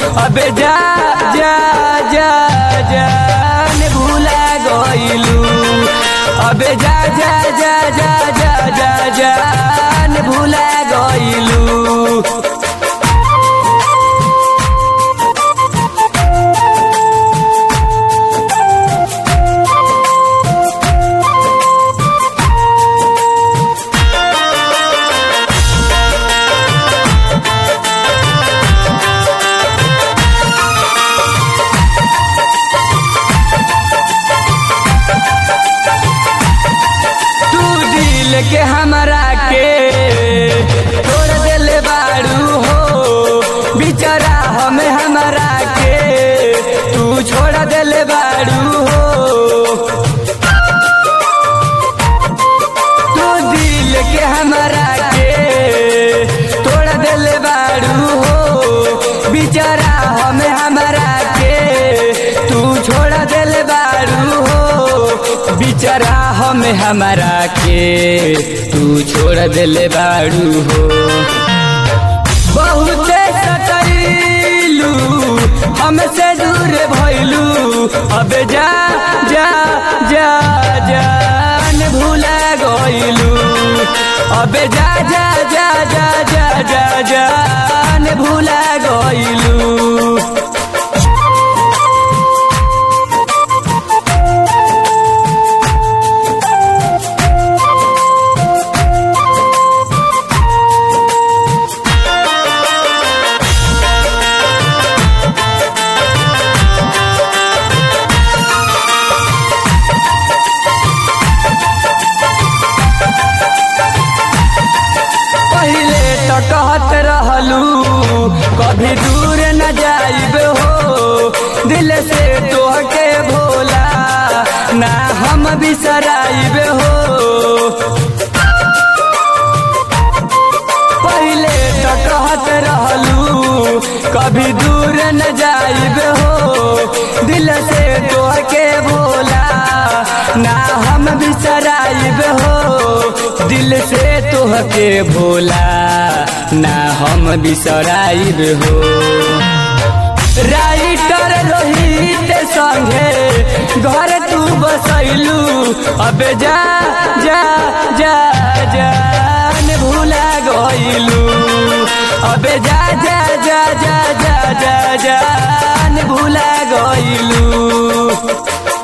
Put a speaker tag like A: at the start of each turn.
A: अबे जा जा जा जान भूला गइलू। अबे जा जा जा जा जा जा जान भूला गइलू। के हमरा के तोड़ देले बाड़ू हो बिचारा हमरा के तू छोड़ देले बाड़ू हो। तू दिल के हमरा के तोड़ देले बाड़ू हो बिचारा हमरा के तू छोड़ देले बाड़ू हो। बिचारा हमरा के तू छोड़ देले बाड़ू हो। बहुते सतैलू हमसे दूर भइलू। अबे जा जा जा जान भूला गइलू। अबे जा जा जा जा जा जा जान भूला गइलू। कहत रहलू कभी दूर न जाइब हो दिल से तोहके भोला ना हम बिसराइब हो। पहले तो कहत रहलू कभी दूर न जाइब हो दिल से तोहके भोला ना हम बिसराइब हो। दिल से तोहके भोला ना हम बिसराइब हो। राइटर रोहित संगे घर तू बसैलू। अबे जा जा जा जान भूला गइलू। अबे जा जा जा जा जा जा जान भूला गइलू।